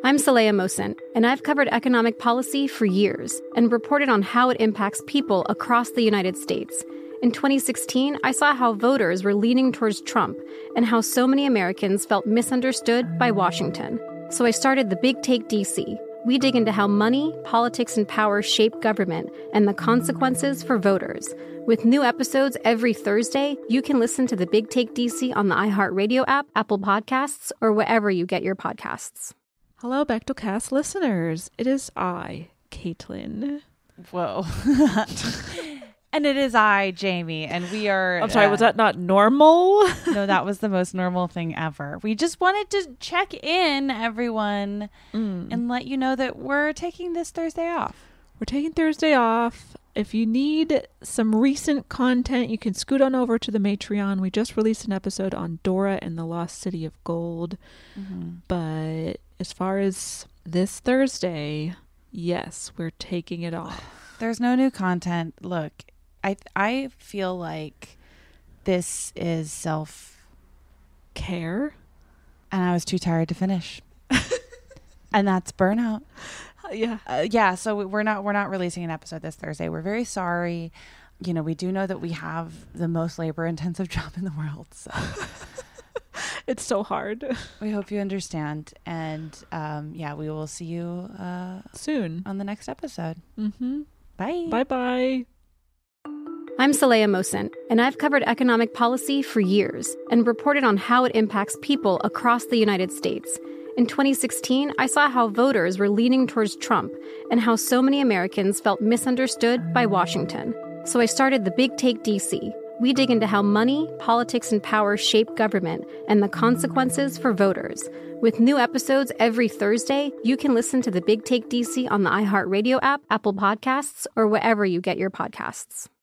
I'm Saleha Mohsin, and I've covered economic policy for years and reported on how it impacts people across the United States. In 2016, I saw how voters were leaning towards Trump and how so many Americans felt misunderstood by Washington. So I started The Big Take DC. We dig into how money, politics, and power shape government and the consequences for voters. With new episodes every Thursday, you can listen to The Big Take DC on the iHeartRadio app, Apple Podcasts, or wherever you get your podcasts. Hello, Bechtelcast listeners. It is I, Caitlin. Whoa. And it is I, Jamie, and we are... I'm sorry, was that not normal? No, that was the most normal thing ever. We just wanted to check in, everyone, and let you know that we're taking this Thursday off. We're taking Thursday off. If you need some recent content, you can scoot on over to the Matreon. We just released an episode on Dora and the Lost City of Gold. But as far as this Thursday, yes, we're taking it off. There's no new content. Look, I feel like this is self-care, and I was too tired to finish. And that's burnout. Yeah. So we're not releasing an episode this Thursday. We're very sorry. You know, we do know that we have the most labor-intensive job in the world. So it's so hard. We hope you understand. And we will see you soon on the next episode. Bye. Bye-bye. I'm Saleha Mohsin, and I've covered economic policy for years and reported on how it impacts people across the United States. In 2016, I saw how voters were leaning towards Trump and how so many Americans felt misunderstood by Washington. So I started The Big Take DC. We dig into how money, politics, and power shape government and the consequences for voters. With new episodes every Thursday, you can listen to The Big Take DC on the iHeartRadio app, Apple Podcasts, or wherever you get your podcasts.